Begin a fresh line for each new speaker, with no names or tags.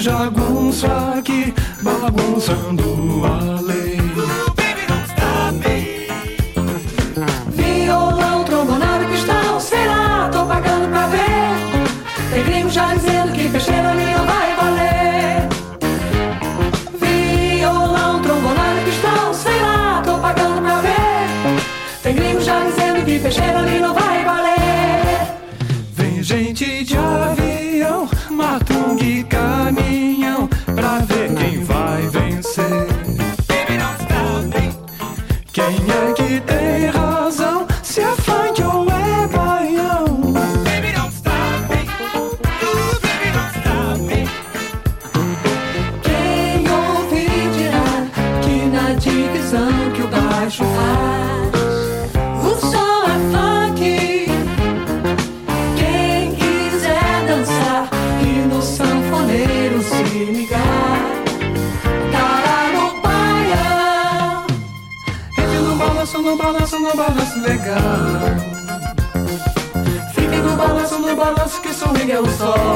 jagunço aqui, bagunçando a lei.
Violão, trombonado, pistão, sei lá, tô pagando pra ver. Tem gringo já dizendo que peixeiro ali não vai valer. Violão, trombonado, pistão, sei lá, tô pagando pra ver. Tem gringo já dizendo que peixeiro ali não vai valer.
Vem gente de avião, matungue e caminhão, pra ver quem vai vencer. Quem é que tem razão, se é funk ou é baião?
Quem ouvir dirá que na divisão que o baixo faz, o som é funk. Quem quiser dançar e no sanfoneiro se ligar, cara no baião.
Entre no balanço, no balanço, no balanço legal.
Fiquem no balanço que swing é o sol.